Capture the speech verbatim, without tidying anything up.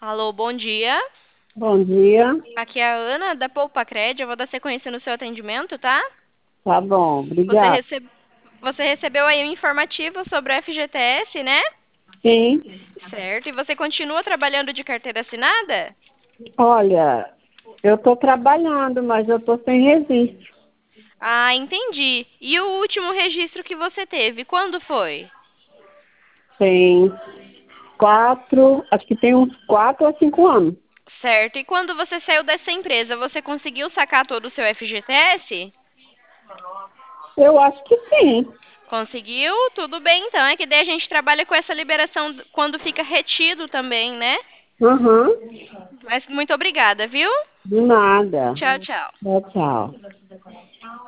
Alô, bom dia. Bom dia. Aqui é a Ana da Poupa Cred. Eu vou dar sequência no seu atendimento, tá? Tá bom, Você, obrigada. receb... você recebeu aí um informativo sobre o F G T S, né? Sim. Certo. E você continua trabalhando de carteira assinada? Olha, eu estou trabalhando, mas eu estou sem registro. Ah, entendi. E o último registro que você teve, quando foi? Tem quatro, acho que tem uns quatro ou cinco anos. Certo. E quando você saiu dessa empresa, você conseguiu sacar todo o seu F G T S? Eu acho que sim. Conseguiu? Tudo bem, então. É que daí a gente trabalha com essa liberação quando fica retido também, né? Aham. Mas muito obrigada, viu? De nada. Tchau, tchau. Tchau, tchau.